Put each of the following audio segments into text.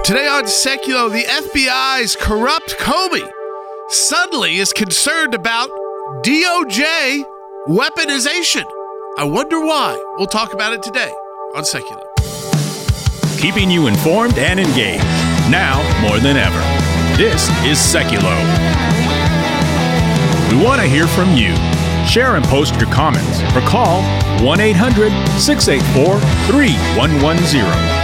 Today on Seculo, the FBI's corrupt Comey suddenly is concerned about DOJ weaponization. I wonder why. We'll talk about it today on Seculo. Keeping you informed and engaged, now more than ever. This is Seculo. We want to hear from you. Share and post your comments or call 1-800-684-3110.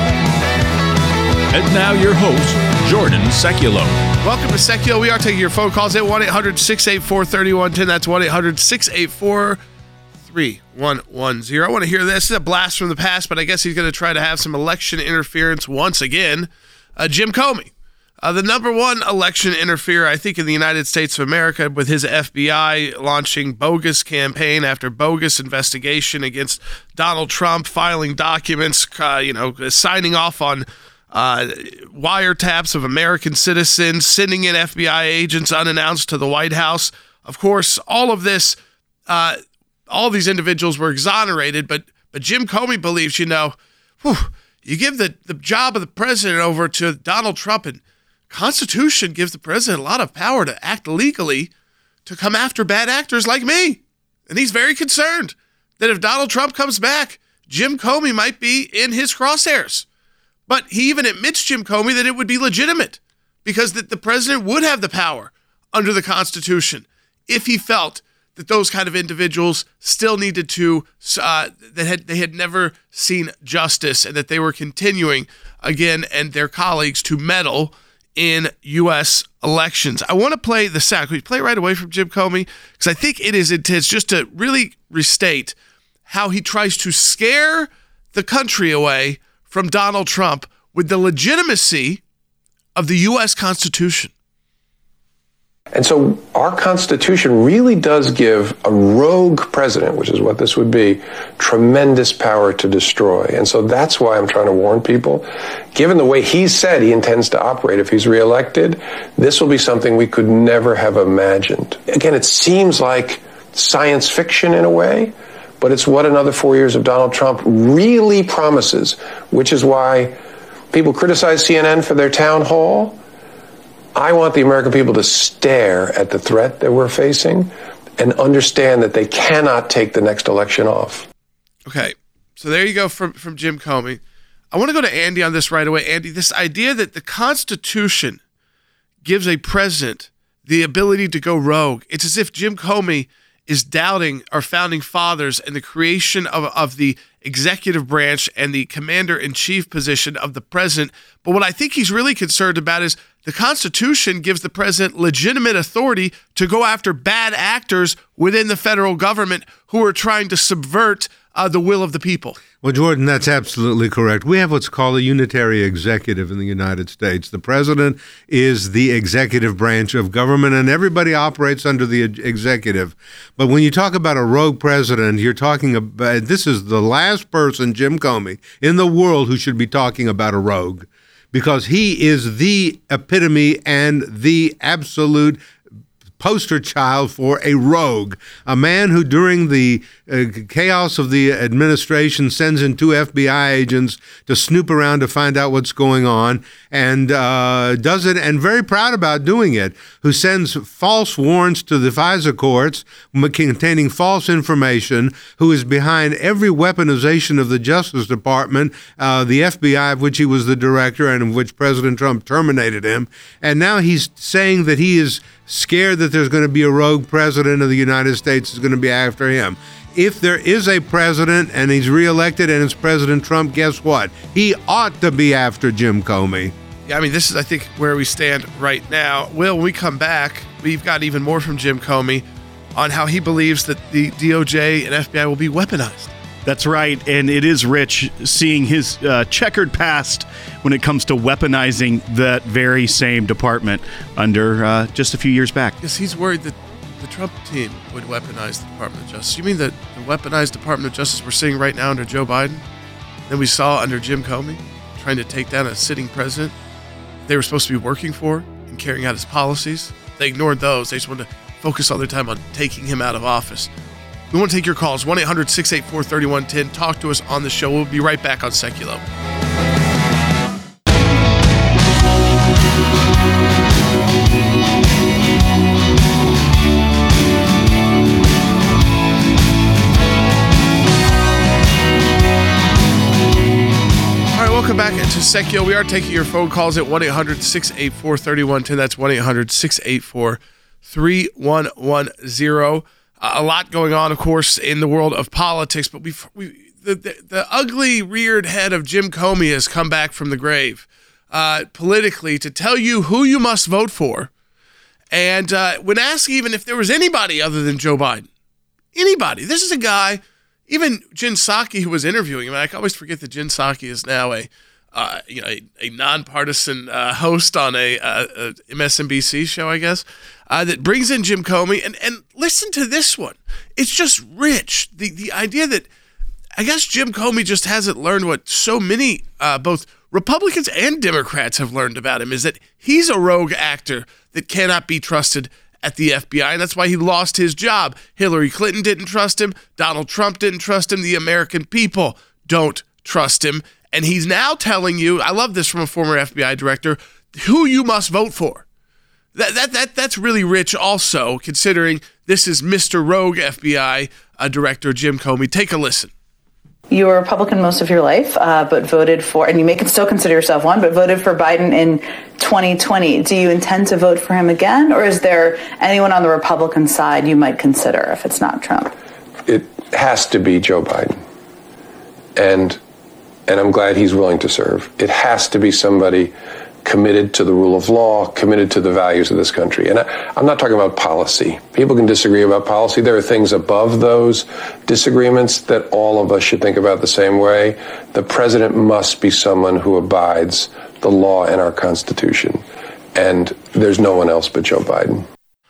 And now your host, Jordan Seculo. Welcome to Seculo. We are taking your phone calls at 1-800-684-3110. That's 1-800-684-3110. I want to hear this. This is a blast from the past, but I guess he's going to try to have some election interference once again. Jim Comey, the number one election interferer, I think, in the United States of America, with his FBI launching bogus campaign after bogus investigation against Donald Trump, filing documents, signing off on wiretaps of American citizens, sending in FBI agents unannounced to the White House. Of course, all of this, all these individuals were exonerated, but Jim Comey believes, you give the job of the president over to Donald Trump, and Constitution gives the president a lot of power to act legally to come after bad actors like me. And he's very concerned that if Donald Trump comes back, Jim Comey might be in his crosshairs. But he even admits, Jim Comey, that it would be legitimate because that the president would have the power under the Constitution if he felt that those kind of individuals still needed to, they had never seen justice, and that they were continuing, again, and their colleagues to meddle in U.S. elections. I want to play the sound. Can we play right away from Jim Comey? Because I think it is intense, just to really restate how he tries to scare the country away from Donald Trump with the legitimacy of the U.S. Constitution. And so our Constitution really does give a rogue president, which is what this would be, tremendous power to destroy. And so that's why I'm trying to warn people. Given the way he said he intends to operate if he's reelected, this will be something we could never have imagined. Again, it seems like science fiction in a way, but it's what another 4 years of Donald Trump really promises, which is why people criticize CNN for their town hall. I want the American people to stare at the threat that we're facing and understand that they cannot take the next election off. Okay, so there you go from Jim Comey. I want to go to Andy on this right away. Andy, this idea that the Constitution gives a president the ability to go rogue, it's as if Jim Comey is doubting our founding fathers and the creation of the executive branch and the commander-in-chief position of the president. But what I think he's really concerned about is the Constitution gives the president legitimate authority to go after bad actors within the federal government who are trying to subvert the will of the people. Well, Jordan, that's absolutely correct. We have what's called a unitary executive in the United States. The president is the executive branch of government, and everybody operates under the executive. But when you talk about a rogue president, you're talking about, this is the last person, Jim Comey, in the world who should be talking about a rogue, because he is the epitome and the absolute poster child for a rogue, a man who during the chaos of the administration sends in 2 FBI agents to snoop around to find out what's going on, and does it, and very proud about doing it, who sends false warrants to the FISA courts containing false information, who is behind every weaponization of the Justice Department, the FBI, of which he was the director and of which President Trump terminated him. And now he's saying that he is scared that there's going to be a rogue president of the United States is going to be after him. If there is a president and he's reelected and it's President Trump, guess what? He ought to be after Jim Comey. Yeah, I mean, this is, I think, where we stand right now. Will, when we come back, we've got even more from Jim Comey on how he believes that the DOJ and FBI will be weaponized. That's right, and it is rich seeing his checkered past when it comes to weaponizing that very same department under just a few years back. Because he's worried that the Trump team would weaponize the Department of Justice. You mean the weaponized Department of Justice we're seeing right now under Joe Biden, that we saw under Jim Comey, trying to take down a sitting president they were supposed to be working for and carrying out his policies? They ignored those. They just wanted to focus all their time on taking him out of office. We want to take your calls, 1-800-684-3110. Talk to us on the show. We'll be right back on Seculo. to Secchio. We are taking your phone calls at 1-800-684-3110. That's 1-800-684-3110. A lot going on, of course, in the world of politics, but the ugly reared head of Jim Comey has come back from the grave politically to tell you who you must vote for. And when asked even if there was anybody other than Joe Biden, anybody, this is a guy, even Jen Psaki, who was interviewing him, and I always forget that Jen Psaki is now a nonpartisan host on a MSNBC show, I guess, that brings in Jim Comey. And listen to this one. It's just rich. The idea that I guess Jim Comey just hasn't learned what so many, both Republicans and Democrats have learned about him, is that he's a rogue actor that cannot be trusted at the FBI, and that's why he lost his job. Hillary Clinton didn't trust him. Donald Trump didn't trust him. The American people don't trust him. And he's now telling you, I love this from a former FBI director, who you must vote for. That's really rich also, considering this is Mr. Rogue FBI Director Jim Comey. Take a listen. You were a Republican most of your life, but voted for, and you may still consider yourself one, but voted for Biden in 2020. Do you intend to vote for him again, or is there anyone on the Republican side you might consider if it's not Trump? It has to be Joe Biden. And I'm glad he's willing to serve. It has to be somebody committed to the rule of law, committed to the values of this country. And I'm not talking about policy. People can disagree about policy. There are things above those disagreements that all of us should think about the same way. The president must be someone who abides the law and our Constitution. And there's no one else but Joe Biden.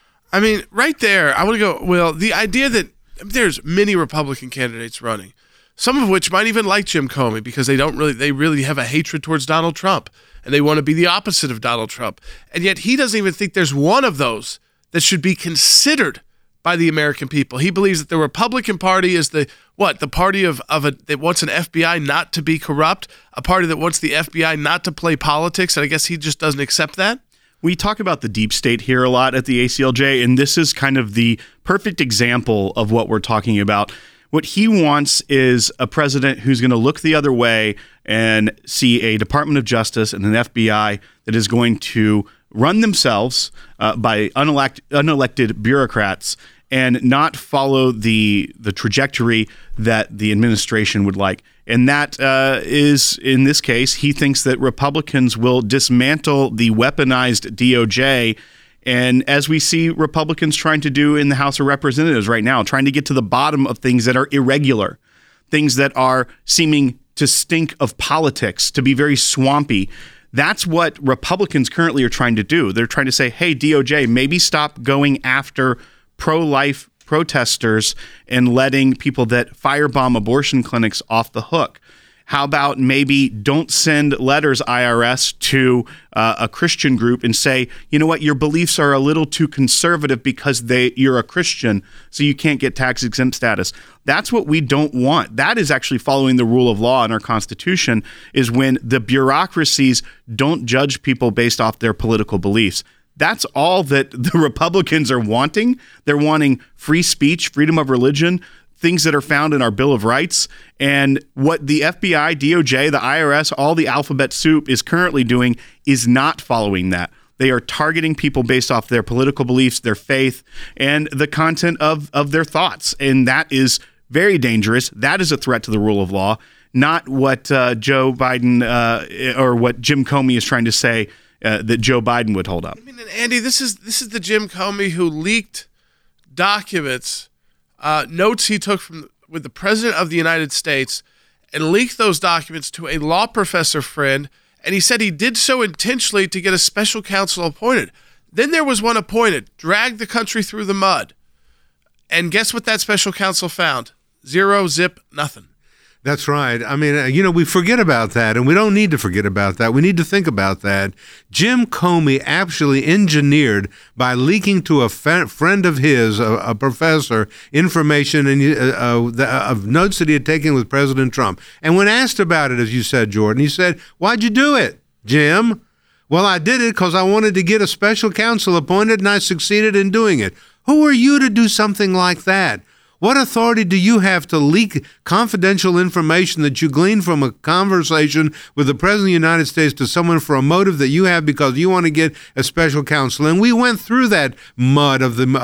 I mean, right there, I want to go, well, the idea that there's many Republican candidates running, some of which might even like Jim Comey because they really have a hatred towards Donald Trump. And they want to be the opposite of Donald Trump. And yet he doesn't even think there's one of those that should be considered by the American people. He believes that the Republican Party is the party that wants an FBI not to be corrupt, a party that wants the FBI not to play politics. And I guess he just doesn't accept that. We talk about the deep state here a lot at the ACLJ, and this is kind of the perfect example of what we're talking about. What he wants is a president who's going to look the other way and see a Department of Justice and an FBI that is going to run themselves by unelected bureaucrats and not follow the trajectory that the administration would like. And that is, in this case, he thinks that Republicans will dismantle the weaponized DOJ. And as we see Republicans trying to do in the House of Representatives right now, trying to get to the bottom of things that are irregular, things that are seeming to stink of politics, to be very swampy. That's what Republicans currently are trying to do. They're trying to say, hey, DOJ, maybe stop going after pro-life protesters and letting people that firebomb abortion clinics off the hook. How about maybe don't send letters, IRS, to a Christian group and say, you know what, your beliefs are a little too conservative because you're a Christian, so you can't get tax-exempt status. That's what we don't want. That is actually following the rule of law in our Constitution, is when the bureaucracies don't judge people based off their political beliefs. That's all that the Republicans are wanting. They're wanting free speech, freedom of religion, things that are found in our Bill of Rights. And what the FBI, DOJ, the IRS, all the alphabet soup is currently doing is not following that. They are targeting people based off their political beliefs, their faith, and the content of their thoughts. And that is very dangerous. That is a threat to the rule of law, not what Joe Biden or what Jim Comey is trying to say that Joe Biden would hold up. I mean, Andy, this is the Jim Comey who leaked documents, notes he took with the President of the United States, and leaked those documents to a law professor friend, and he said he did so intentionally to get a special counsel appointed. Then there was one appointed, dragged the country through the mud. And guess what that special counsel found? Zero, zip, nothing. That's right. I mean, we forget about that, and we don't need to forget about that. We need to think about that. Jim Comey actually engineered, by leaking to a friend of his, a professor, information of notes that he had taken with President Trump. And when asked about it, as you said, Jordan, he said, "Why'd you do it, Jim?" "Well, I did it because I wanted to get a special counsel appointed, and I succeeded in doing it." Who are you to do something like that? What authority do you have to leak confidential information that you glean from a conversation with the President of the United States to someone for a motive that you have because you want to get a special counsel? And we went through that mud of the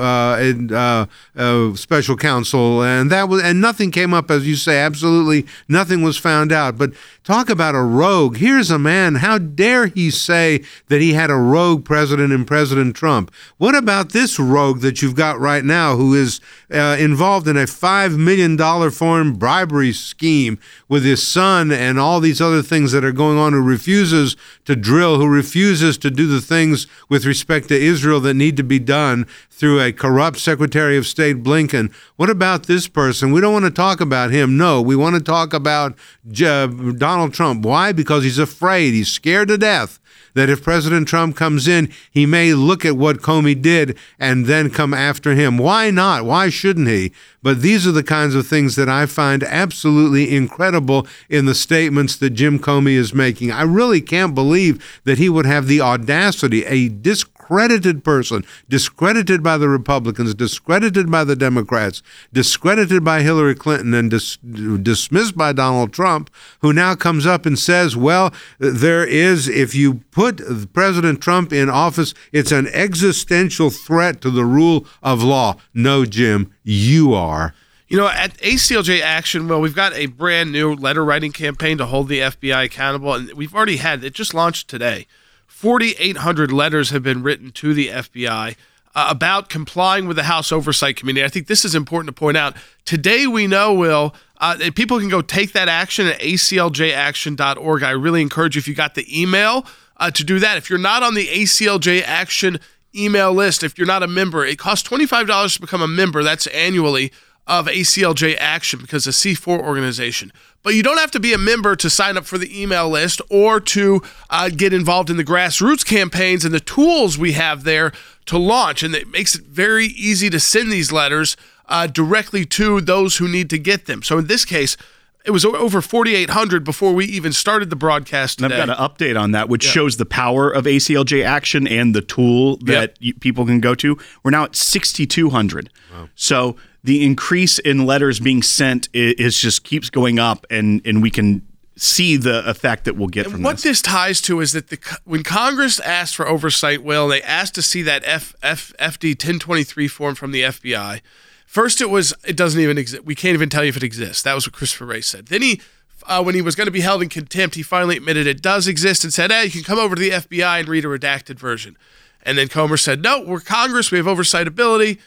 special counsel, and nothing came up, as you say. Absolutely nothing was found out. But talk about a rogue. Here's a man. How dare he say that he had a rogue president in President Trump? What about this rogue that you've got right now who is involved in a $5 million foreign bribery scheme with his son and all these other things that are going on, who refuses to drill, who refuses to do the things with respect to Israel that need to be done through a corrupt Secretary of State Blinken? What about this person? We don't want to talk about him. No, we want to talk about Donald Trump. Why? Because he's afraid. He's scared to death that if President Trump comes in, he may look at what Comey did and then come after him. Why not? Why shouldn't he? But these are the kinds of things that I find absolutely incredible in the statements that Jim Comey is making. I really can't believe that he would have the audacity, a discredited person, discredited by the Republicans, discredited by the Democrats, discredited by Hillary Clinton, and dismissed by Donald Trump, who now comes up and says, well, there is, if you put President Trump in office, it's an existential threat to the rule of law. No, Jim, you are. You know, at ACLJ Action, well, we've got a brand new letter writing campaign to hold the FBI accountable, and we've already had it just launched today. 4,800 letters have been written to the FBI about complying with the House Oversight Committee. I think this is important to point out. Today we know, Will, that people can go take that action at acljaction.org. I really encourage you, if you got the email, to do that. If you're not on the ACLJ Action email list, if you're not a member, it costs $25 to become a member. That's annually of ACLJ Action, because it's a C4 organization. But you don't have to be a member to sign up for the email list or to get involved in the grassroots campaigns and the tools we have there to launch. And it makes it very easy to send these letters directly to those who need to get them. So in this case, it was over 4,800 before we even started the broadcast today. And I've got an update on that, which shows the power of ACLJ Action and the tool that people can go to. We're now at 6,200. Wow. So the increase in letters being sent is just keeps going up, and we can see the effect that we'll get from what this ties to is that when Congress asked for oversight, Will, they asked to see that FD 1023 form from the FBI. First, it doesn't even exist. We can't even tell you if it exists. That was what Christopher Wray said. Then he, when he was going to be held in contempt, he finally admitted it does exist and said, hey, you can come over to the FBI and read a redacted version. And then Comer said, no, we're Congress. We have oversight ability.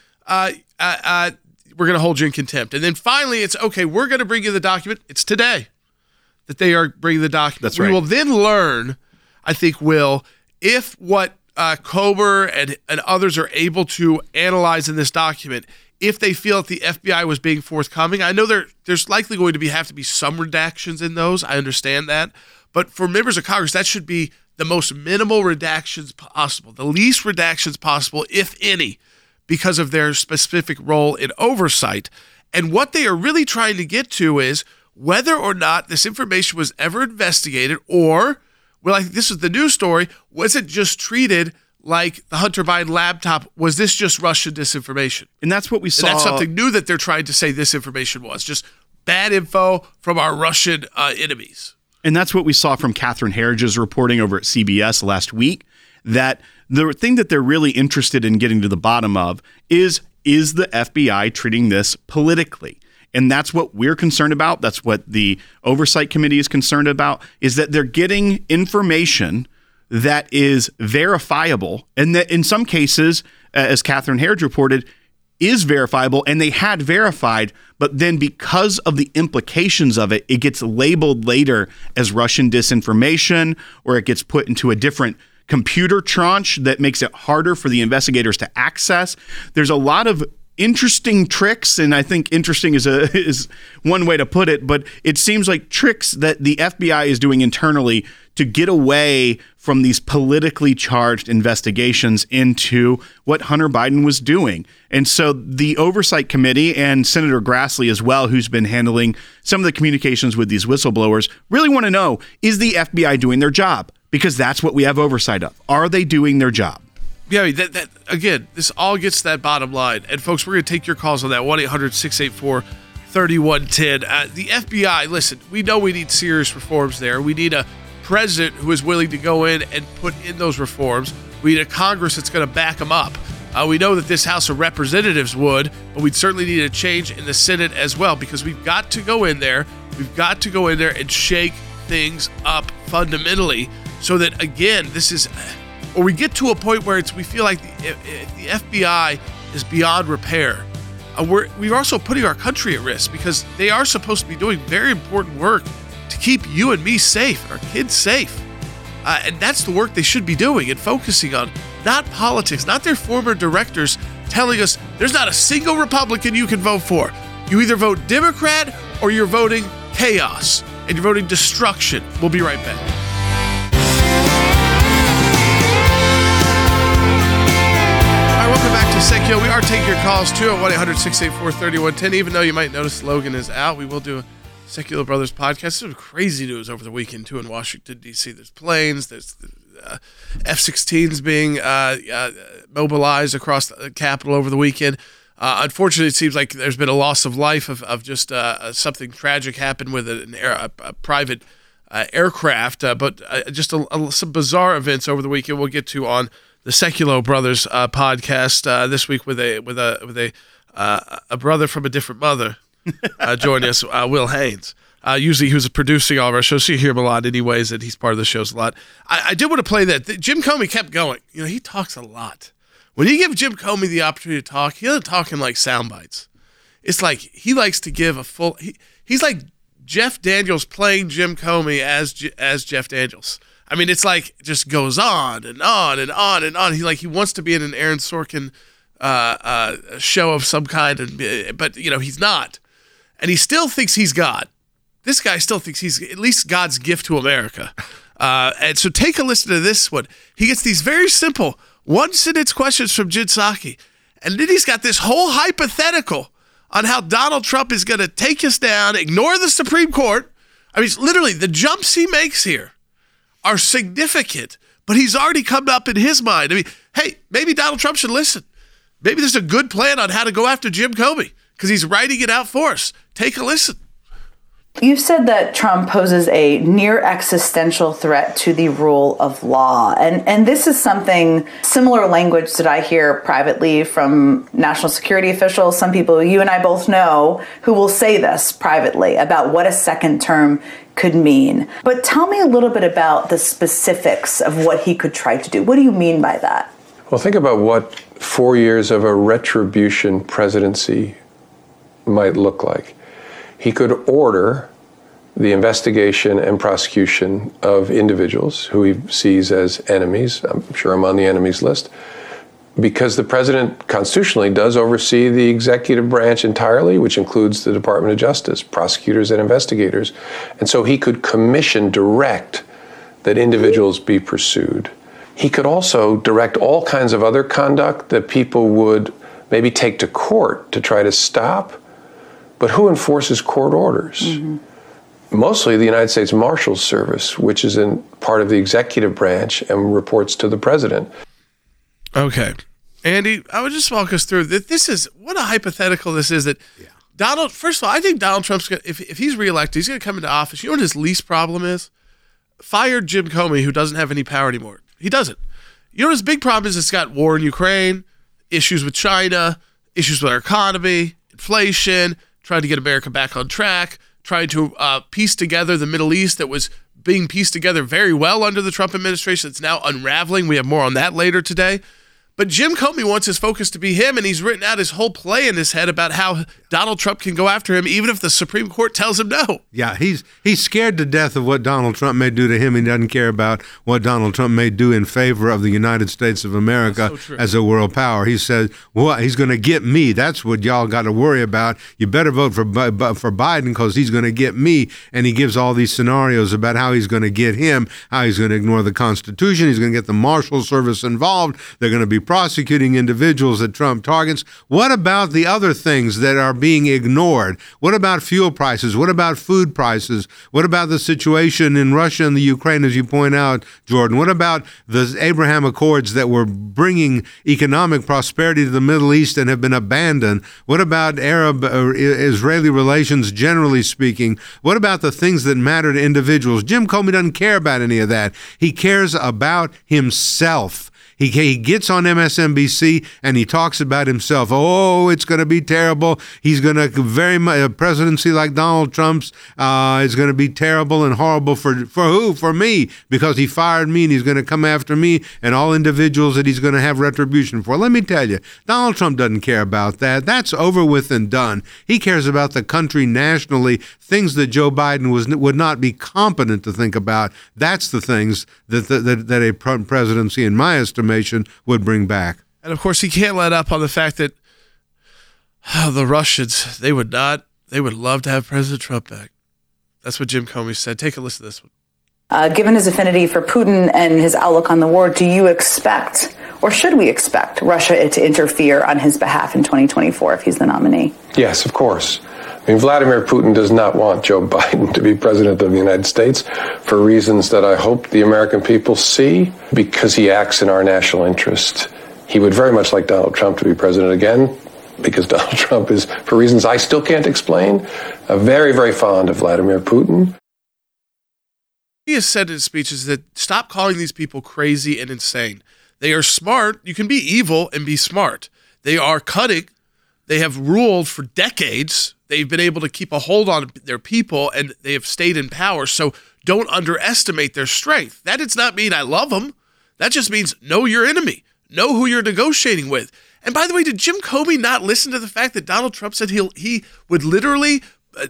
We're going to hold you in contempt. And then finally, it's okay, we're going to bring you the document. It's today that they are bringing the document. That's right. We will then learn, I think, Will, if what Comer and others are able to analyze in this document, if they feel that the FBI was being forthcoming. I know there's likely going to have to be some redactions in those. I understand that. But for members of Congress, that should be the most minimal redactions possible, the least redactions possible, if any, because of their specific role in oversight. And what they are really trying to get to is whether or not this information was ever investigated, or, well, I think this is the news story, was it just treated like the Hunter Biden laptop? Was this just Russian disinformation? And that's what we saw. And that's something new that they're trying to say this information was, just bad info from our Russian enemies. And that's what we saw from Catherine Herridge's reporting over at CBS last week, that the thing that they're really interested in getting to the bottom of is the FBI treating this politically? And that's what we're concerned about. That's what the Oversight Committee is concerned about, is that they're getting information that is verifiable, and that in some cases, as Catherine Herridge reported, is verifiable, and they had verified, but then because of the implications of it, it gets labeled later as Russian disinformation, or it gets put into a different computer tranche that makes it harder for the investigators to access. There's a lot of interesting tricks, and I think interesting is one way to put it, but it seems like tricks that the FBI is doing internally to get away from these politically charged investigations into what Hunter Biden was doing. And so the Oversight Committee and Senator Grassley as well, who's been handling some of the communications with these whistleblowers, really want to know, is the FBI doing their job? Because that's what we have oversight of. Are they doing their job? Yeah, I mean, that again, this all gets to that bottom line. And folks, we're going to take your calls on that 1-800-684-3110. The FBI, listen, we know we need serious reforms there. We need a president who is willing to go in and put in those reforms. We need a Congress that's going to back them up. We know that this House of Representatives would, but we'd certainly need a change in the Senate as well, because we've got to go in there. We've got to go in there and shake things up fundamentally so that, again, this is, or we get to a point where we feel like the FBI is beyond repair. We're also putting our country at risk, because they are supposed to be doing very important work to keep you and me safe, our kids safe. And that's the work they should be doing and focusing on, not politics, not their former directors telling us there's not a single Republican you can vote for. You either vote Democrat or you're voting chaos and you're voting destruction. We'll be right back. All right, welcome back to Secular. We are taking your calls too at 1-800-684-3110. Even though you might notice Logan is out, we will do a Secular Brothers podcast. There's crazy news over the weekend too in Washington, D.C. There's planes, there's F-16s being mobilized across the Capitol over the weekend. Unfortunately, it seems like there's been a loss of life of just something tragic happened with a private aircraft, but just some bizarre events over the weekend. We'll get to on the Secular Brothers podcast this week with a brother from a different mother joining us, Will Haynes. Usually he was producing all of our shows, so you hear him a lot anyways, and he's part of the shows a lot. I did want to play that. Jim Comey kept going. You know, he talks a lot. When you give Jim Comey the opportunity to talk, he doesn't talk in like sound bites. It's like he likes to give a full. He's like Jeff Daniels playing Jim Comey as Jeff Daniels. I mean, it's like it just goes on and on and on and on. He wants to be in an Aaron Sorkin show of some kind, but you know he's not, and he still thinks he's God. This guy still thinks he's at least God's gift to America. And so take a listen to this one. He gets these very simple one-sentence questions from Jen Psaki. And then he's got this whole hypothetical on how Donald Trump is going to take us down, ignore the Supreme Court. I mean, literally, the jumps he makes here are significant, but he's already come up in his mind. I mean, hey, maybe Donald Trump should listen. Maybe there's a good plan on how to go after Jim Comey because he's writing it out for us. Take a listen. You've said that Trump poses a near existential threat to the rule of law. And this is something, similar language that I hear privately from national security officials, some people you and I both know, who will say this privately about what a second term could mean. But tell me a little bit about the specifics of what he could try to do. What do you mean by that? Well, think about what 4 years of a retribution presidency might look like. He could order the investigation and prosecution of individuals who he sees as enemies. I'm sure I'm on the enemies list. Because the president constitutionally does oversee the executive branch entirely, which includes the Department of Justice, prosecutors and investigators. And so he could direct that individuals be pursued. He could also direct all kinds of other conduct that people would maybe take to court to try to stop. But who enforces court orders? Mm-hmm. Mostly the United States Marshals Service, which is in part of the executive branch and reports to the president. Okay. Andy, I would just walk us through that. This is what a hypothetical this is that Donald, first of all, I think Donald Trump's going to, if he's reelected, he's going to come into office. You know what his least problem is? Fire Jim Comey, who doesn't have any power anymore. He doesn't. You know what his big problem is? It's got war in Ukraine, issues with China, issues with our economy, inflation, trying to get America back on track, trying to piece together the Middle East that was being pieced together very well under the Trump administration. It's now unraveling. We have more on that later today. But Jim Comey wants his focus to be him, and he's written out his whole play in his head about how Donald Trump can go after him even if the Supreme Court tells him no. Yeah, he's scared to death of what Donald Trump may do to him. He doesn't care about what Donald Trump may do in favor of the United States of America as a world power. He says, well, he's going to get me. That's what y'all got to worry about. You better vote for Biden because he's going to get me. And he gives all these scenarios about how he's going to get him, how he's going to ignore the Constitution. He's going to get the Marshal Service involved. They're going to be prosecuting individuals that Trump targets. What about the other things that are being ignored? What about fuel prices? What about food prices? What about the situation in Russia and the Ukraine, as you point out, Jordan? What about the Abraham Accords that were bringing economic prosperity to the Middle East and have been abandoned? What about Arab-Israeli relations, generally speaking? What about the things that matter to individuals? Jim Comey doesn't care about any of that. He cares about himself. He gets on MSNBC and he talks about himself. Oh, it's going to be terrible. He's going to a presidency like Donald Trump's is going to be terrible and horrible for who? For me, because he fired me and he's going to come after me and all individuals that he's going to have retribution for. Let me tell you, Donald Trump doesn't care about that. That's over with and done. He cares about the country nationally, things that Joe Biden would not be competent to think about. That's the things that a presidency, in my estimation, would bring back. And of course, he can't let up on the fact that the Russians, they would love to have President Trump back. That's what Jim Comey said. Take a listen to this one. Given his affinity for Putin and his outlook on the war, do you expect, or should we expect, Russia to interfere on his behalf in 2024 if he's the nominee? Yes, of course. I mean, Vladimir Putin does not want Joe Biden to be president of the United States for reasons that I hope the American people see, because he acts in our national interest. He would very much like Donald Trump to be president again, because Donald Trump is, for reasons I still can't explain, very, very fond of Vladimir Putin. He has said in his speeches that stop calling these people crazy and insane. They are smart. You can be evil and be smart. They are cunning. They have ruled for decades. They've been able to keep a hold on their people, and they have stayed in power. So don't underestimate their strength. That does not mean I love them. That just means know your enemy. Know who you're negotiating with. And by the way, did Jim Comey not listen to the fact that Donald Trump said he would literally,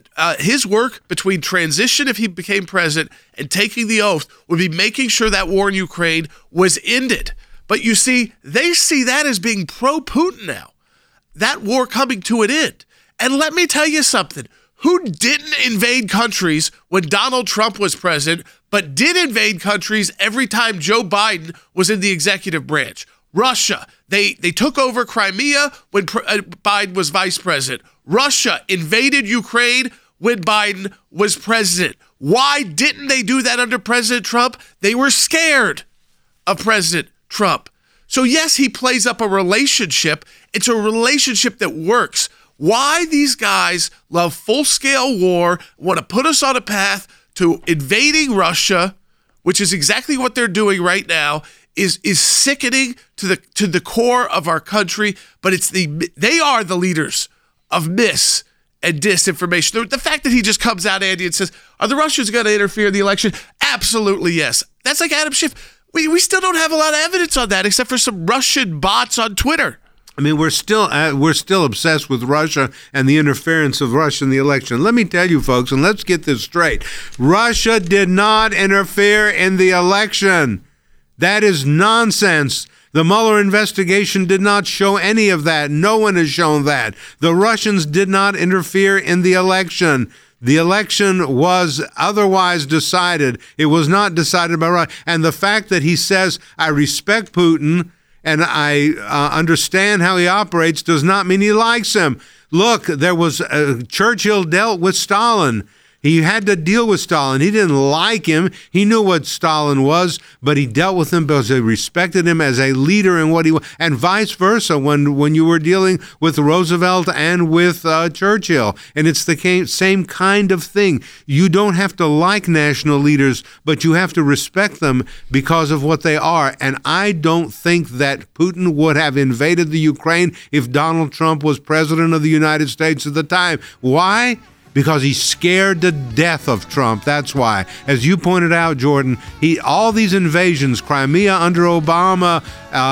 his work between transition if he became president and taking the oath would be making sure that war in Ukraine was ended. But you see, they see that as being pro-Putin now. That war coming to an end. And let me tell you something. Who didn't invade countries when Donald Trump was president, but did invade countries every time Joe Biden was in the executive branch? Russia. They took over Crimea when Biden was vice president. Russia invaded Ukraine when Biden was president. Why didn't they do that under President Trump? They were scared of President Trump. So yes, he plays up a relationship. It's a relationship that works. Why these guys love full-scale war, want to put us on a path to invading Russia, which is exactly what they're doing right now, is sickening to the core of our country. But they are the leaders of mis and disinformation. The fact that he just comes out, Andy, and says, are the Russians going to interfere in the election? Absolutely yes. That's like Adam Schiff. We still don't have a lot of evidence on that, except for some Russian bots on Twitter. I mean, we're still obsessed with Russia and the interference of Russia in the election. Let me tell you, folks, and let's get this straight. Russia did not interfere in the election. That is nonsense. The Mueller investigation did not show any of that. No one has shown that. The Russians did not interfere in the election. The election was otherwise decided. It was not decided by Russia. And the fact that he says, I respect Putin and I understand how he operates does not mean he likes him. Look, there was Churchill dealt with Stalin. He had to deal with Stalin. He didn't like him. He knew what Stalin was, but he dealt with him because he respected him as a leader and what he was, and vice versa when you were dealing with Roosevelt and with Churchill. And it's the same kind of thing. You don't have to like national leaders, but you have to respect them because of what they are. And I don't think that Putin would have invaded the Ukraine if Donald Trump was president of the United States at the time. Why? Because he's scared to death of Trump. That's why. As you pointed out, Jordan, all these invasions, Crimea under Obama,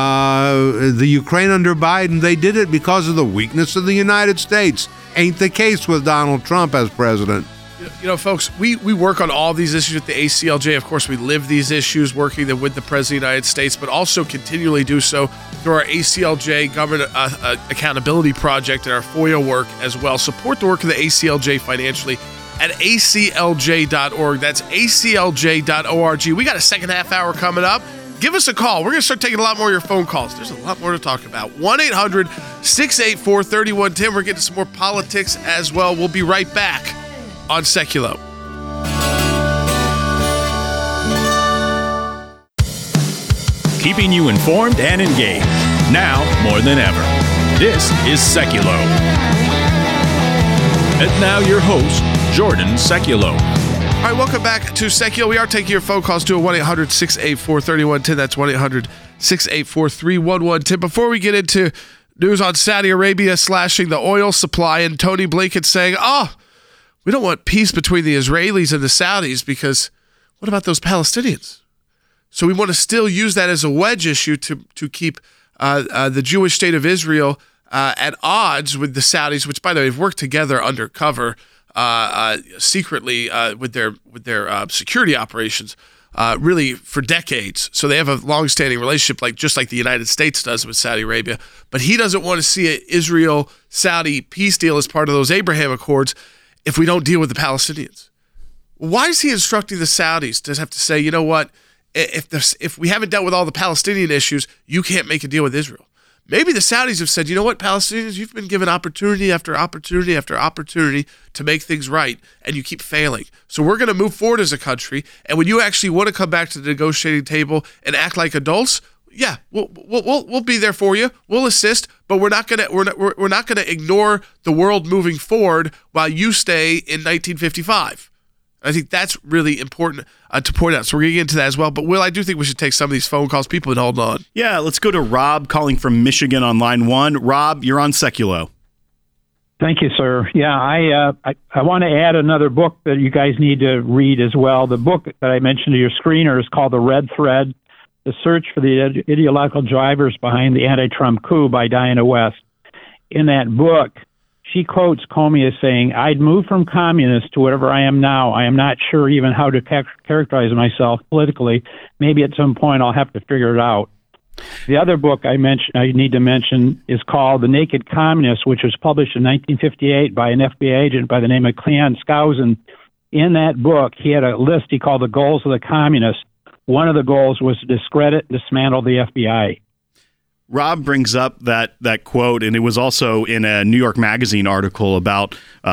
the Ukraine under Biden, they did it because of the weakness of the United States. Ain't the case with Donald Trump as president. You know, folks, we work on all these issues at the ACLJ. Of course, we live these issues working them with the President of the United States, but also continually do so through our ACLJ Government Accountability Project and our FOIA work as well. Support the work of the ACLJ financially at aclj.org. That's aclj.org. We got a second half hour coming up. give us a call. We're going to start taking a lot more of your phone calls. There's a lot more to talk about. 1-800-684-3110. We're getting some more politics as well. We'll be right back on Seculo. Keeping you informed and engaged. Now more than ever. This is Seculo. And now your host, Jordan Seculo. All right, welcome back to Seculo. We are taking your phone calls to 1-800-684-3110. That's 1-800-684-3110. Before we get into news on Saudi Arabia slashing the oil supply and Tony Blinken saying, we don't want peace between the Israelis and the Saudis because what about those Palestinians? So we want to still use that as a wedge issue to keep the Jewish state of Israel at odds with the Saudis, which, by the way, have worked together undercover secretly with their security operations really for decades. So they have a long-standing relationship, just like the United States does with Saudi Arabia. But he doesn't want to see an Israel-Saudi peace deal as part of those Abraham Accords if we don't deal with the Palestinians. Why is he instructing the Saudis to have to say, you know what? If we haven't dealt with all the Palestinian issues, you can't make a deal with Israel. Maybe the Saudis have said, you know what, Palestinians, you've been given opportunity after opportunity after opportunity to make things right, and you keep failing. So we're going to move forward as a country, and when you actually want to come back to the negotiating table and act like adults, yeah, we'll be there for you. We'll assist, but we're not going to ignore the world moving forward while you stay in 1955. I think that's really important to point out. So we're going to get into that as well. But, Will, I do think we should take some of these phone calls. People have been holding on. Yeah, let's go to Rob calling from Michigan on line 1. Rob, you're on Seculo. Thank you, sir. Yeah, I want to add another book that you guys need to read as well. The book that I mentioned to your screener is called The Red Thread, The Search for the Ideological Drivers Behind the Anti-Trump Coup by Diana West. In that book, she quotes Comey as saying, I'd move from communist to whatever I am now. I am not sure even how to characterize myself politically. Maybe at some point I'll have to figure it out. The other book I need to mention is called The Naked Communist, which was published in 1958 by an FBI agent by the name of Cleon Skousen. In that book, he had a list he called the goals of the communists. One of the goals was to discredit, dismantle the FBI. Rob brings up that quote, and it was also in a New York Magazine article about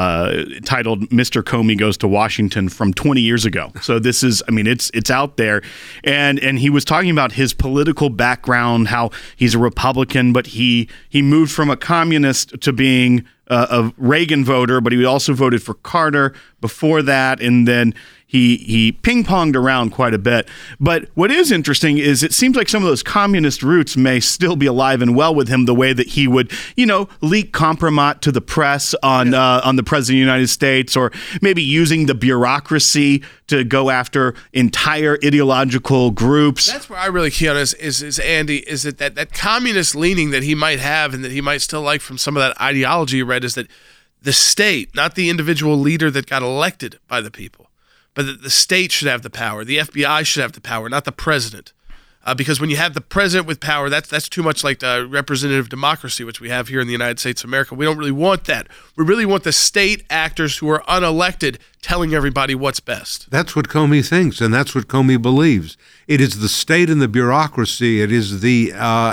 titled "Mr. Comey Goes to Washington" from 20 years ago. So this is, it's out there, and he was talking about his political background, how he's a Republican, but he moved from a communist to being a Reagan voter, but he also voted for Carter before that, and then he ping-ponged around quite a bit. But what is interesting is it seems like some of those communist roots may still be alive and well with him, the way that he would, leak compromat to the press on the President of the United States, or maybe using the bureaucracy to go after entire ideological groups. That's where I really key on is Andy, is that communist leaning that he might have and that he might still like from some of that ideology you read, is that the state, not the individual leader that got elected by the people, but that the state should have the power. The FBI should have the power, not the president. Because when you have the president with power, that's too much like the representative democracy, which we have here in the United States of America. We don't really want that. We really want the state actors who are unelected telling everybody what's best. That's what Comey thinks, and that's what Comey believes. It is the state and the bureaucracy. It is the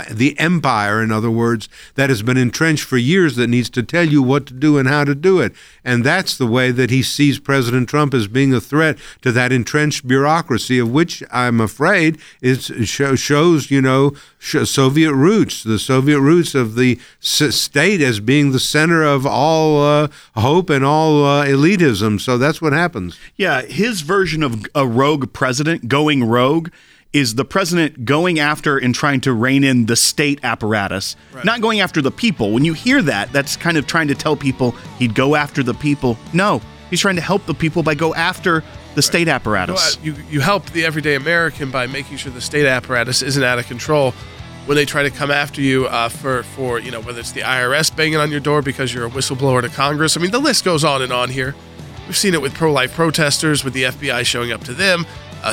empire, in other words, that has been entrenched for years that needs to tell you what to do and how to do it. And that's the way that he sees President Trump as being a threat to that entrenched bureaucracy, of which I'm afraid shows Soviet roots, the Soviet roots of the state as being the center of all hope and all elitism. So that's what happens. Yeah, his version of a rogue president, going rogue, is the president going after and trying to rein in the state apparatus, right, not going after the people. When you hear that, that's kind of trying to tell people he'd go after the people. No, he's trying to help the people by go after the state apparatus. You help the everyday American by making sure the state apparatus isn't out of control when they try to come after you for whether it's the IRS banging on your door because you're a whistleblower to Congress. I mean, the list goes on and on here. We've seen it with pro-life protesters, with the FBI showing up to them,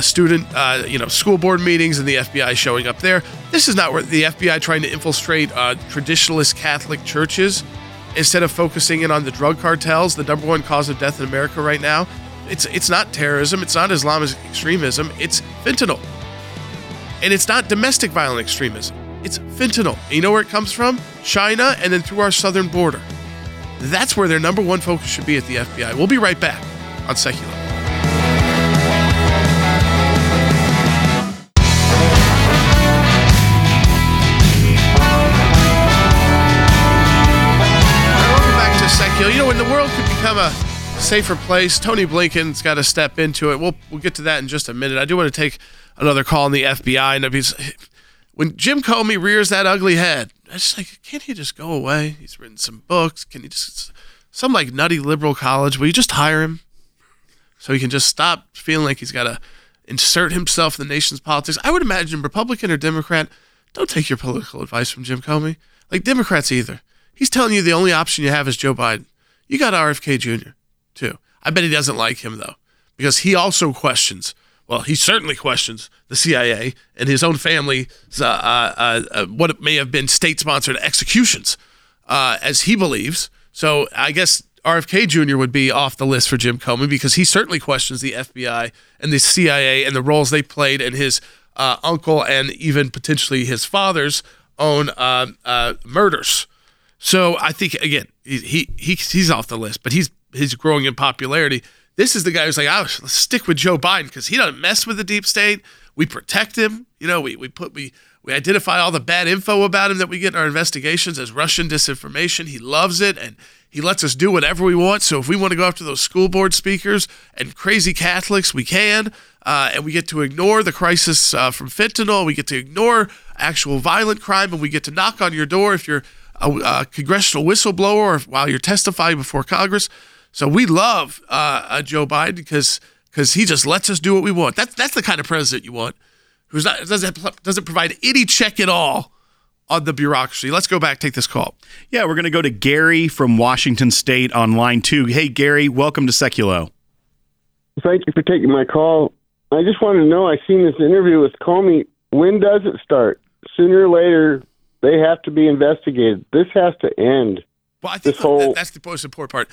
school board meetings and the FBI showing up there. This is not where the FBI trying to infiltrate traditionalist Catholic churches instead of focusing in on the drug cartels, the number one cause of death in America right now. It's not terrorism. It's not Islamist extremism. It's fentanyl. And it's not domestic violent extremism. It's fentanyl. And you know where it comes from? China and then through our southern border. That's where their number one focus should be at the FBI. We'll be right back on Secular. Welcome back to Secular. You know, when the world could become a safer place, Tony Blinken's got to step into it. We'll get to that in just a minute. I do want to take another call on the FBI. And when Jim Comey rears that ugly head, I just like, can't he just go away? He's written some books. Can he just, some like nutty liberal college, will you just hire him so he can just stop feeling like he's got to insert himself in the nation's politics? I would imagine Republican or Democrat, don't take your political advice from Jim Comey. Like Democrats either. He's telling you the only option you have is Joe Biden. You got RFK Jr. too. I bet he doesn't like him though, because he also questions. Well, he certainly questions the CIA and his own family's what it may have been state-sponsored executions, as he believes. So I guess RFK Jr. would be off the list for Jim Comey because he certainly questions the FBI and the CIA and the roles they played in his uncle and even potentially his father's own murders. So I think, again, he's off the list, but he's growing in popularity. This is the guy who's like, let's stick with Joe Biden because he doesn't mess with the deep state. We protect him. You know, we identify all the bad info about him that we get in our investigations as Russian disinformation. He loves it, and he lets us do whatever we want. So if we want to go after those school board speakers and crazy Catholics, we can. And we get to ignore the crisis from fentanyl. We get to ignore actual violent crime, and we get to knock on your door if you're a congressional whistleblower or while you're testifying before Congress. So we love Joe Biden because he just lets us do what we want. That's the kind of president you want, who's not doesn't provide any check at all on the bureaucracy. Let's go back, take this call. Yeah, we're going to go to Gary from Washington State on line 2. Hey, Gary, welcome to Seculo. Thank you for taking my call. I just wanted to know, I seen this interview with Comey. When does it start? Sooner or later, they have to be investigated. This has to end. Well, I think that's the most important part.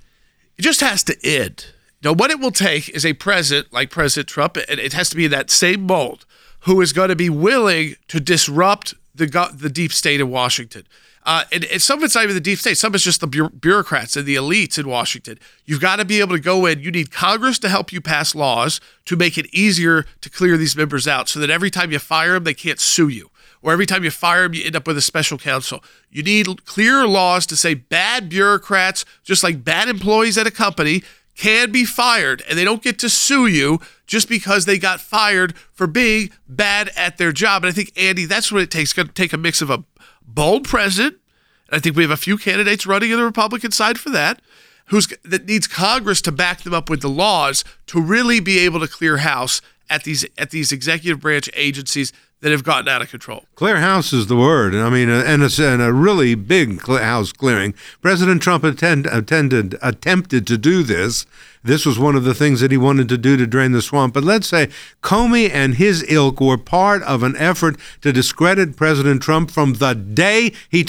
It just has to end. Now, what it will take is a president like President Trump, and it has to be in that same mold, who is going to be willing to disrupt the deep state in Washington. And some of it's not even the deep state. Some of it's just the bureaucrats and the elites in Washington. You've got to be able to go in. You need Congress to help you pass laws to make it easier to clear these members out so that every time you fire them, they can't sue you. Or every time you fire them, you end up with a special counsel. You need clear laws to say bad bureaucrats, just like bad employees at a company, can be fired, and they don't get to sue you just because they got fired for being bad at their job. And I think, Andy, that's what it takes. It's going to take a mix of a bold president, and I think we have a few candidates running on the Republican side for that, that needs Congress to back them up with the laws to really be able to clear house at these executive branch agencies that have gotten out of control. Clear house is the word. I mean, and a really big house clearing. President Trump attempted to do this. This was one of the things that he wanted to do to drain the swamp. But let's say Comey and his ilk were part of an effort to discredit President Trump from the day he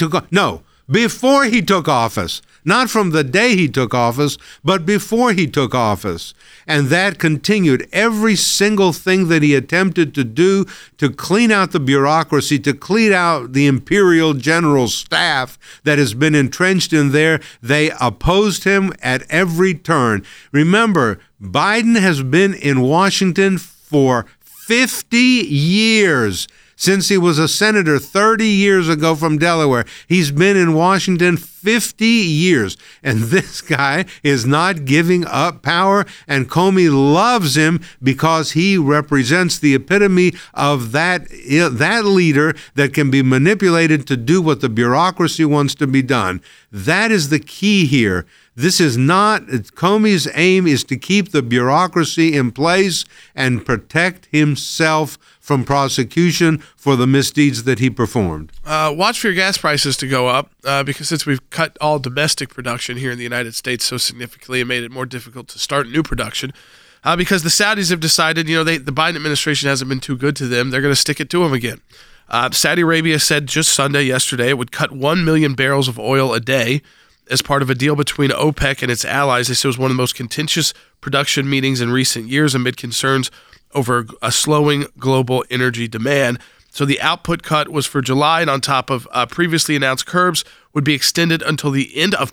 before he took office. Not from the day he took office, but before he took office. And that continued. Every single thing that he attempted to do to clean out the bureaucracy, to clean out the imperial general staff that has been entrenched in there, they opposed him at every turn. Remember, Biden has been in Washington for 50 years. Since he was a senator 30 years ago from Delaware, he's been in Washington 50 years. And this guy is not giving up power, and Comey loves him because he represents the epitome of that leader that can be manipulated to do what the bureaucracy wants to be done. That is the key here. This is not, Comey's aim is to keep the bureaucracy in place and protect himself from prosecution for the misdeeds that he performed. Watch for your gas prices to go up because since we've cut all domestic production here in the United States so significantly, it made it more difficult to start new production because the Saudis have decided, the Biden administration hasn't been too good to them. They're going to stick it to them again. Saudi Arabia said just yesterday, it would cut 1 million barrels of oil a day as part of a deal between OPEC and its allies. They said it was one of the most contentious production meetings in recent years amid concerns over a slowing global energy demand. So the output cut was for July, and on top of previously announced curbs, would be extended until the end of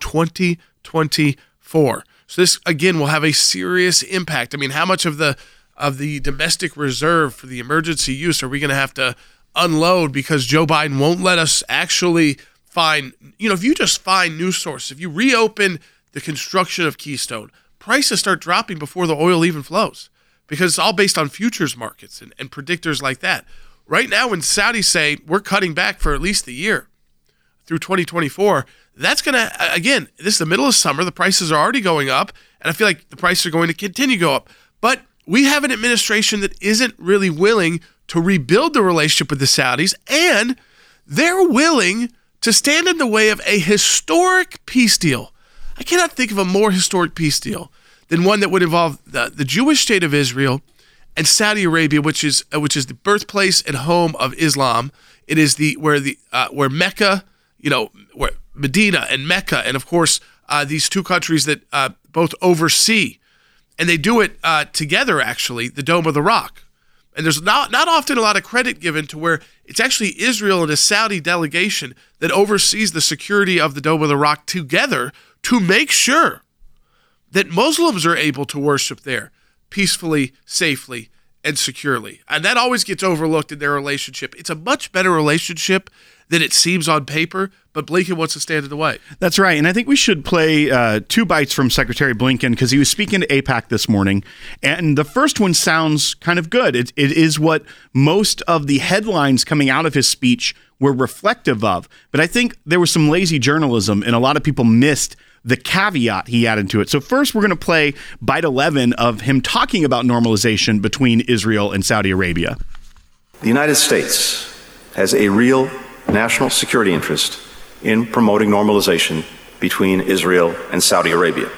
2024. So this, again, will have a serious impact. I mean, how much of the domestic reserve for the emergency use are we going to have to unload because Joe Biden won't let us actually find, if you just find new sources, if you reopen the construction of Keystone, prices start dropping before the oil even flows because it's all based on futures markets and predictors like that. Right now, when Saudis say we're cutting back for at least the year through 2024, that's going to, again, this is the middle of summer. The prices are already going up, and I feel like the prices are going to continue to go up. But we have an administration that isn't really willing to rebuild the relationship with the Saudis, and they're willing to stand in the way of a historic peace deal. I cannot think of a more historic peace deal than one that would involve the Jewish state of Israel and Saudi Arabia, which is the birthplace and home of Islam. It is where Mecca, where Medina and Mecca, and of course these two countries that both oversee, and they do it together. Actually, the Dome of the Rock, and there's not often a lot of credit given to where it's actually Israel and a Saudi delegation that oversees the security of the Dome of the Rock together to make sure that Muslims are able to worship there peacefully, safely, and securely. And that always gets overlooked in their relationship. It's a much better relationship than it seems on paper, but Blinken wants to stand in the way. That's right. And I think we should play 2 bites from Secretary Blinken because he was speaking to AIPAC this morning. And the first one sounds kind of good. It is what most of the headlines coming out of his speech were reflective of. But I think there was some lazy journalism, and a lot of people missed the caveat he added to it. So first, we're going to play bite 11 of him talking about normalization between Israel and Saudi Arabia. The United States has a real national security interest in promoting normalization between Israel and Saudi Arabia.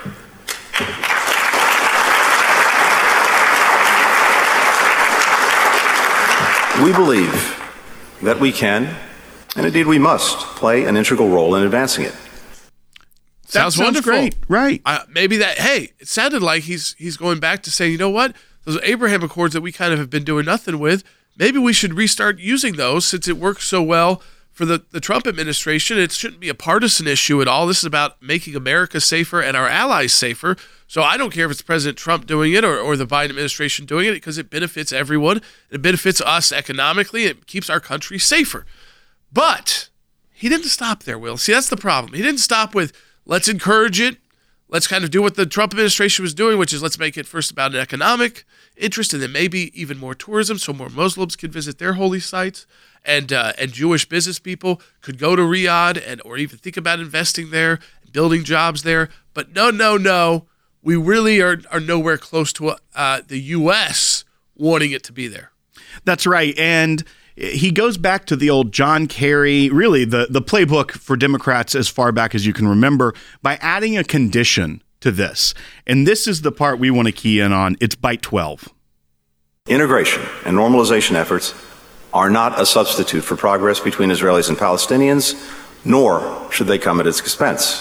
We believe that we can, and indeed we must, play an integral role in advancing it. Sounds wonderful. Great, right? It sounded like he's going back to saying, you know what, those Abraham Accords that we kind of have been doing nothing with, maybe we should restart using those since it works so well for the Trump administration. It shouldn't be a partisan issue at all. This is about making America safer and our allies safer. So I don't care if it's President Trump doing it or the Biden administration doing it, because it benefits everyone. It benefits us economically. It keeps our country safer. But he didn't stop there, Will. See, that's the problem. He didn't stop with, let's encourage it. Let's kind of do what the Trump administration was doing, which is let's make it first about an economic interest and then maybe even more tourism so more Muslims can visit their holy sites and Jewish business people could go to Riyadh or even think about investing there, building jobs there. But no. We really are nowhere close to the U.S. wanting it to be there. That's right. And he goes back to the old John Kerry, really the playbook for Democrats as far back as you can remember, by adding a condition to this. And this is the part we want to key in on. It's bite 12. Integration and normalization efforts are not a substitute for progress between Israelis and Palestinians, nor should they come at its expense.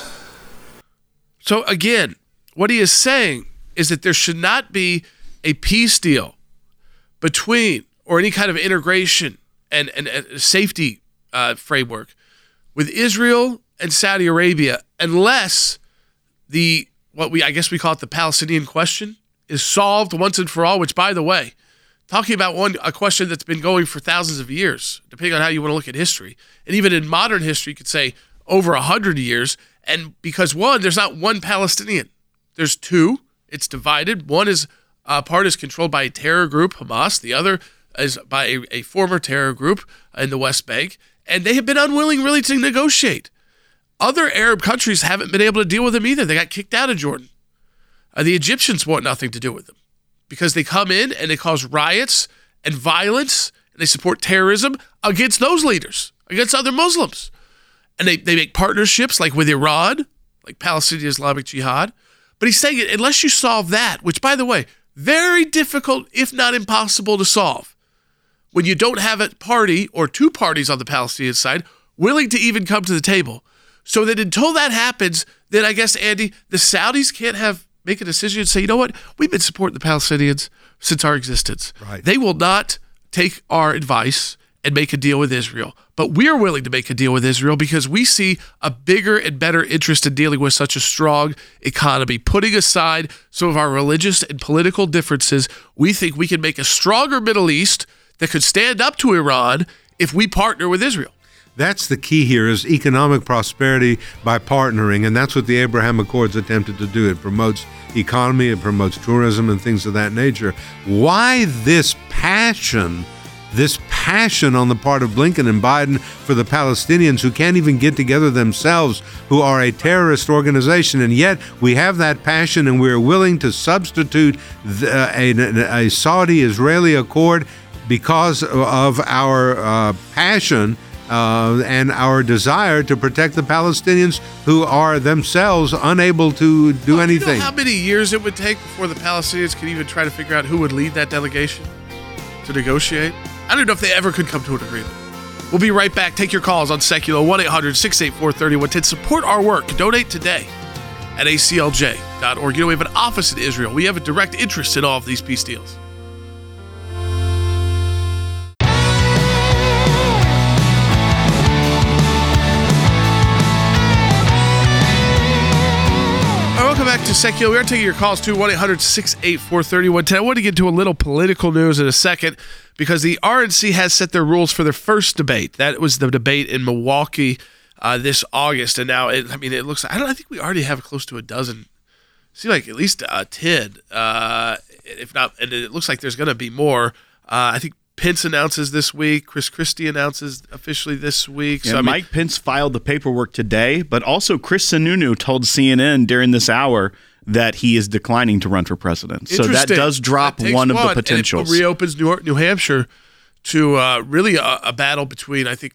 So again, what he is saying is that there should not be a peace deal between, or any kind of integration and safety framework with Israel and Saudi Arabia unless I guess we call it the Palestinian question is solved once and for all, which, by the way, talking about a question that's been going for thousands of years, depending on how you want to look at history. And even in modern history, you could say over 100 years. And because there's not one Palestinian. There's two. It's divided. One part is controlled by a terror group, Hamas. The other is by a former terror group in the West Bank. And they have been unwilling really to negotiate. Other Arab countries haven't been able to deal with them either. They got kicked out of Jordan. The Egyptians want nothing to do with them because they come in and they cause riots and violence, and they support terrorism against those leaders, against other Muslims. And they make partnerships like with Iran, like Palestinian Islamic Jihad. But he's saying unless you solve that, which, by the way, very difficult, if not impossible to solve, when you don't have a party or two parties on the Palestinian side willing to even come to the table. So that until that happens, then I guess, Andy, the Saudis can't make a decision and say, you know what, we've been supporting the Palestinians since our existence. Right. They will not take our advice and make a deal with Israel. But we're willing to make a deal with Israel because we see a bigger and better interest in dealing with such a strong economy. Putting aside some of our religious and political differences, we think we can make a stronger Middle East that could stand up to Iran if we partner with Israel. That's the key here, is economic prosperity by partnering, and that's what the Abraham Accords attempted to do. It promotes economy, it promotes tourism and things of that nature. Why this passion on the part of Blinken and Biden for the Palestinians who can't even get together themselves, who are a terrorist organization, and yet we have that passion and we're willing to substitute a Saudi-Israeli accord because of our passion and our desire to protect the Palestinians who are themselves unable to do anything. You know how many years it would take before the Palestinians could even try to figure out who would lead that delegation to negotiate? I don't know if they ever could come to an agreement. We'll be right back. Take your calls on Secular 1-800-684-3110. Support our work. Donate today at aclj.org. You know, we have an office in Israel. We have a direct interest in all of these peace deals. Back to Secular. We are taking your calls to 1-800-684-3110. I want to get to a little political news in a second because the RNC has set their rules for their first debate. That was the debate in Milwaukee this August, and now it looks. I think we already have close to a dozen. Seems like at least 10, if not. And it looks like there's going to be more. I think Pence announces this week. Chris Christie announces officially this week. Yeah, so, Mike Pence filed the paperwork today, but also Chris Sununu told CNN during this hour that he is declining to run for president. So that does drop one of the potentials. And it reopens New Hampshire to really a battle between, I think,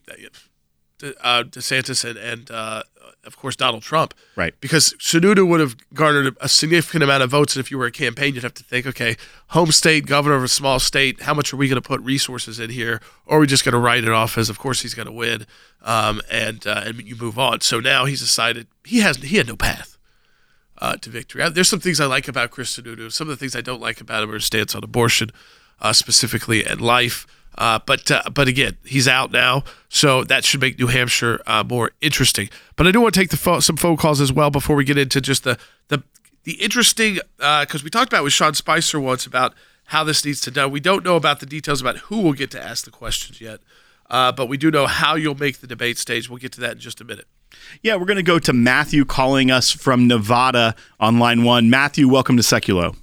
DeSantis and of course, Donald Trump. Right. Because Sununu would have garnered a significant amount of votes. And if you were a campaign, you'd have to think, okay, home state, governor of a small state, how much are we going to put resources in here? Or are we just going to write it off as, of course, he's going to win, and you move on. So now he's decided he had no path to victory. There's some things I like about Chris Sununu. Some of the things I don't like about him are his stance on abortion, specifically, and life. But again, he's out now, so that should make New Hampshire more interesting. But I do want to take some phone calls as well before we get into just the interesting, because we talked about with Sean Spicer once about how this needs to be done. We don't know about the details about who will get to ask the questions yet, but we do know how you'll make the debate stage. We'll get to that in just a minute. Yeah, we're going to go to Matthew calling us from Nevada on line 1. Matthew, welcome to Seculo.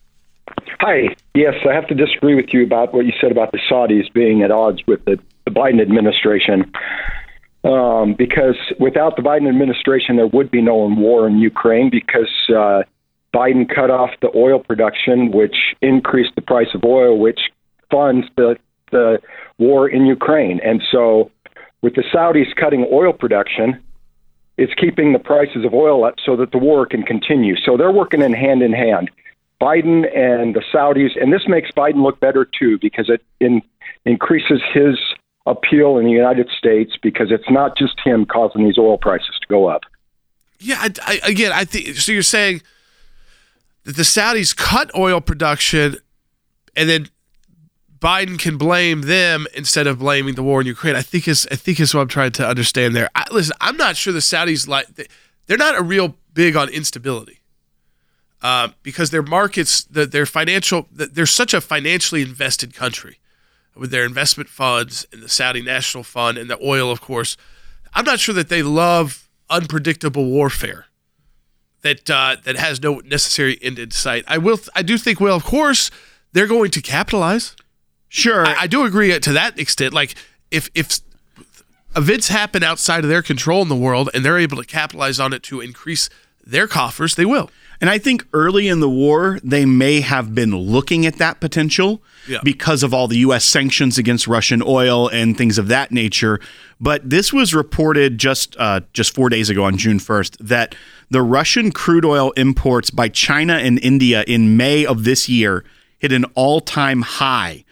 Hi. Yes, I have to disagree with you about what you said about the Saudis being at odds with the Biden administration, because without the Biden administration, there would be no war in Ukraine, because Biden cut off the oil production, which increased the price of oil, which funds the war in Ukraine. And so with the Saudis cutting oil production, it's keeping the prices of oil up so that the war can continue. So they're working in hand. Biden and the Saudis, and this makes Biden look better too, because it increases his appeal in the United States, because it's not just him causing these oil prices to go up. Yeah, I think so. You're saying that the Saudis cut oil production, and then Biden can blame them instead of blaming the war in Ukraine. I think is what I'm trying to understand there. Listen, I'm not sure the Saudis they're not a real big on instability. Because their markets, they're such a financially invested country with their investment funds and the Saudi National Fund and the oil, of course. I'm not sure that they love unpredictable warfare that has no necessary end in sight. I do think, well, of course, they're going to capitalize. Sure, I do agree to that extent. Like if events happen outside of their control in the world and they're able to capitalize on it to increase their coffers, they will. And I think early in the war, they may have been looking at that potential because of all the U.S. sanctions against Russian oil and things of that nature. But this was reported just 4 days ago on June 1st that the Russian crude oil imports by China and India in May of this year hit an all-time high.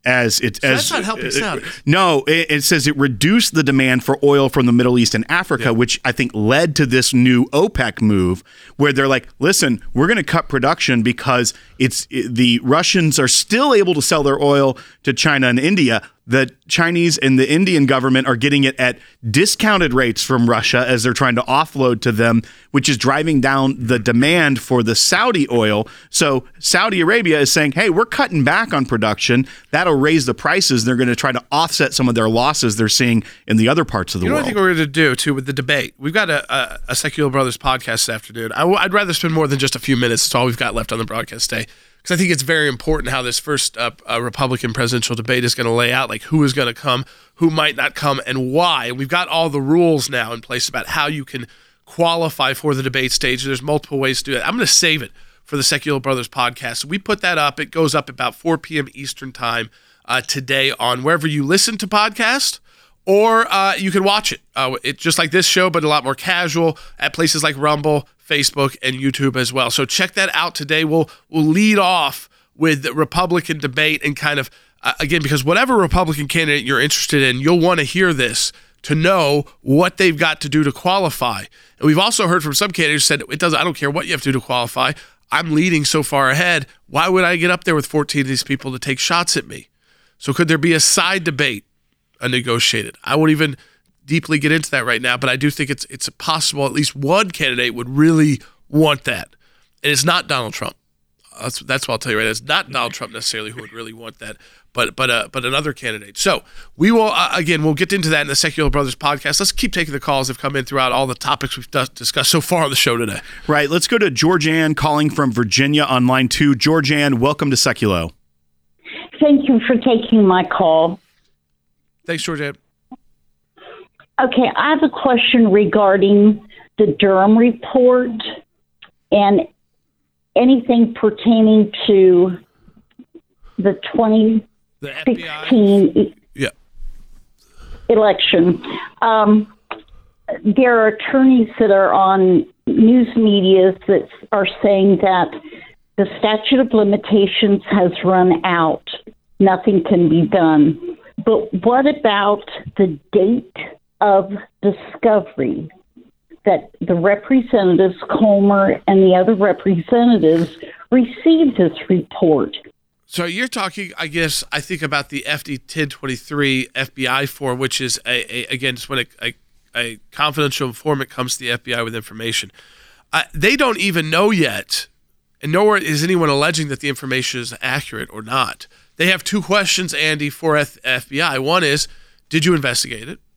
as it So that's not helping Saudis. No, it says it reduced the demand for oil from the Middle East and Africa, which I think led to this new OPEC move, where they're like, listen, we're going to cut production because the Russians are still able to sell their oil to China and India. The Chinese and the Indian government are getting it at discounted rates from Russia as they're trying to offload to them, which is driving down the demand for the Saudi oil. So Saudi Arabia is saying, hey, we're cutting back on production. That'll raise the prices. They're going to try to offset some of their losses they're seeing in the other parts of the world. What I think we're going to do, too, with the debate? We've got a Secular Brothers podcast this afternoon. I'd rather spend more than just a few minutes. It's all we've got left on the broadcast day. Because I think it's very important how this first Republican presidential debate is going to lay out, like who is going to come, who might not come, and why. And we've got all the rules now in place about how you can qualify for the debate stage. There's multiple ways to do it. I'm going to save it for the Secular Brothers podcast. So we put that up. It goes up about 4 p.m. Eastern time today on wherever you listen to podcasts, or you can watch it. It's just like this show, but a lot more casual at places like Rumble, Facebook, and YouTube as well. So check that out today. We'll lead off with the Republican debate and kind of, again, because whatever Republican candidate you're interested in, you'll want to hear this to know what they've got to do to qualify. And we've also heard from some candidates who said, I don't care what you have to do to qualify. I'm leading so far ahead. Why would I get up there with 14 of these people to take shots at me? So could there be a side debate, a negotiated? I won't even deeply get into that right now, but I do think it's possible at least one candidate would really want that. And it's not Donald Trump. That's what I'll tell you right now. It's not Donald Trump necessarily who would really want that, but another candidate. So we will, again, we'll get into that in the Secular Brothers podcast. Let's keep taking the calls that have come in throughout all the topics we've discussed so far on the show today. Right. Let's go to Georgianne calling from Virginia on line 2. Georgianne, welcome to Seculo. Thank you for taking my call. Thanks, Georgianne. Okay, I have a question regarding the Durham report and anything pertaining to the 2016 election. There are attorneys that are on news media that are saying that the statute of limitations has run out. Nothing can be done. But what about the date of discovery that the representatives, Comer and the other representatives, received this report? So you're talking, I think about the FD 1023 FBI form, which is, again, just when a confidential informant comes to the FBI with information. They don't even know yet, and nowhere is anyone alleging that the information is accurate or not. They have 2 questions, Andy, for FBI. One is, did you investigate it?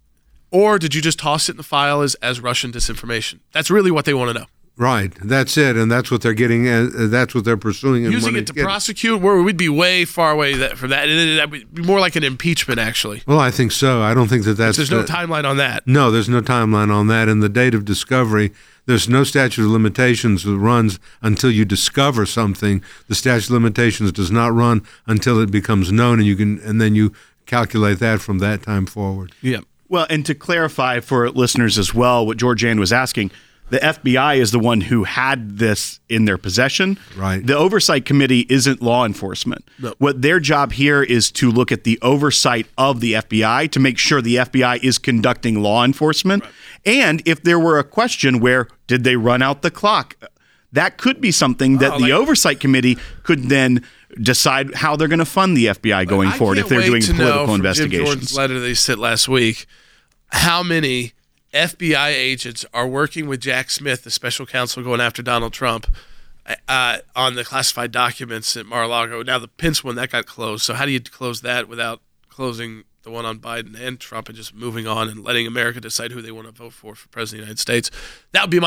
Or did you just toss it in the file as Russian disinformation? That's really what they want to know. Right. That's it. And that's what they're getting. That's what they're pursuing. And using it to prosecute, where we'd be way far away from that. And that would be more like an impeachment, actually. Well, I think so. I don't think that's... There's no timeline on that. No, there's no timeline on that. And the date of discovery, there's no statute of limitations that runs until you discover something. The statute of limitations does not run until it becomes known, and then you calculate that from that time forward. Yeah. Well, and to clarify for listeners as well, what Georgianne was asking, the FBI is the one who had this in their possession. Right. The Oversight Committee isn't law enforcement. No. What their job here is to look at the oversight of the FBI to make sure the FBI is conducting law enforcement. Right. And if there were a question where, did they run out the clock? That could be something that the Oversight Committee could then decide how they're going to fund the FBI going forward if they're doing political investigations. Jim Jordan's letter they sent last week, how many FBI agents are working with Jack Smith, the special counsel going after Donald Trump, on the classified documents at Mar-a-Lago. Now, the Pence one, that got closed. So how do you close that without closing the one on Biden and Trump and just moving on and letting America decide who they want to vote for President of the United States? That would be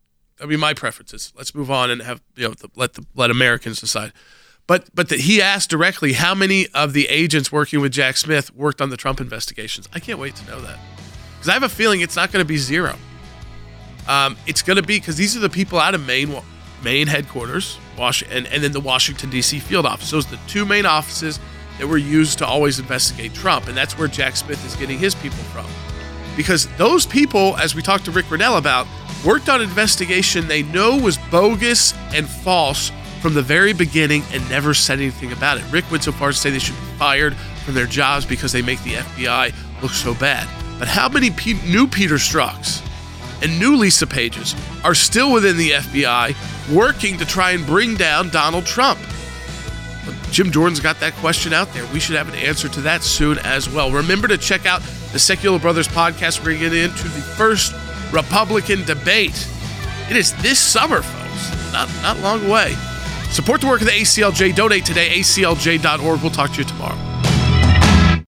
my preferences. Let's move on and have let Americans decide. But he asked directly how many of the agents working with Jack Smith worked on the Trump investigations. I can't wait to know that. Because I have a feeling it's not going to be zero. It's going to be, because these are the people out of Maine headquarters, and then the Washington, D.C. field office. Those are the 2 main offices that were used to always investigate Trump. And that's where Jack Smith is getting his people from. Because those people, as we talked to Rick Grenell about, worked on investigation they know was bogus and false from the very beginning and never said anything about it. Rick went so far as to say they should be fired from their jobs because they make the FBI look so bad. But how many new Peter Strzok's and new Lisa Pages are still within the FBI working to try and bring down Donald Trump? But Jim Jordan's got that question out there. We should have an answer to that soon as well. Remember to check out the Secular Brothers podcast. We're going to get into the first Republican debate. It is this summer, folks. Not long away. Support the work of the ACLJ. Donate today, aclj.org. We'll talk to you tomorrow.